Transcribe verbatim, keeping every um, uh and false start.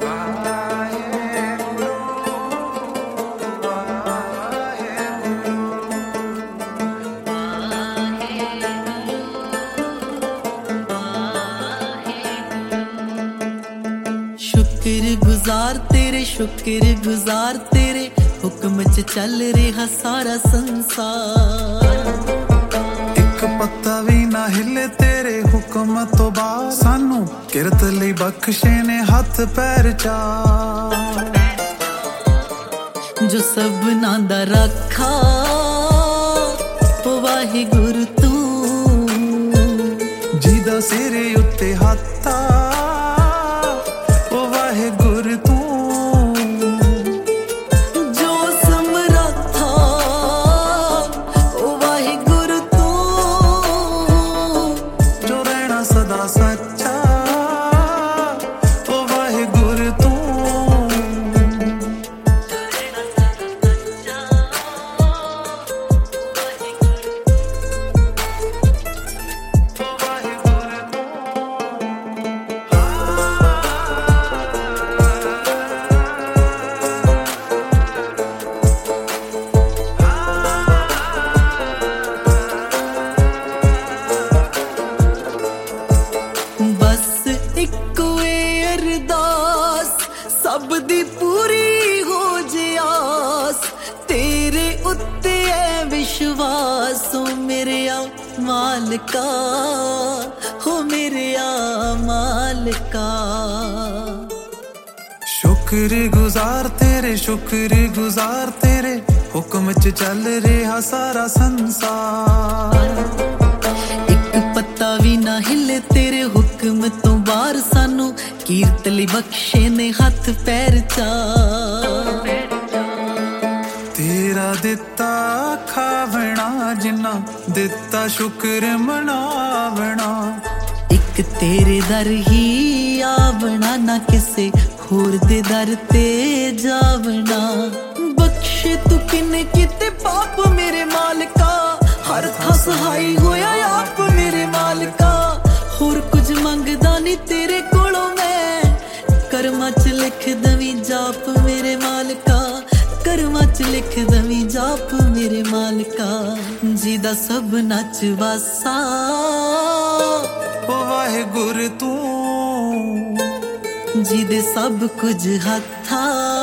शुक्र गुजार तेरे शुक्र गुजार तेरे हुक्म च चल रहा सारा संसार। एक पत्ता भी ना हिले तेरे हुक्म तो बाहर, सानू किरत लई बख्शे ने हाथ पैर चार। जो सबना दा रखा ओ वाहिगुरू तू, जिदा सिरे उत्ते हाथा सब दी पूरी हो जियास, तेरे उत्ते है विश्वास। हो मेरे आ मालिका, हो मेरे आ मालिका। शुक्र गुजार तेरे शुक्र गुजार तेरे हुक्म च चल रहा सारा संसार। एक पत्ता भी ना हिले तेरे हुक्म तो बाहर, सानू कीरत लई बख्शे ने हाथ पैर चार। तेरा दिता खावना जिन्ना दिता शुक्र मनावना। एक तेरे दर ही आवना, ना किसे होर दे दर ते जावना। बख्शे तू किन्ने किते पाप मेरे मालिका, हर था सहाई होया आप मेरे मालिका। होर कुछ मंगदा नी तेरे कोलों मैं, करमां च लिख दवी जाप मेरे मालिका। करमां च लिख दवी जाप मेरे मालिका। जिदा सब नच वासा ओ वाहिगुरू तू, जिदे सब कुछ हत्था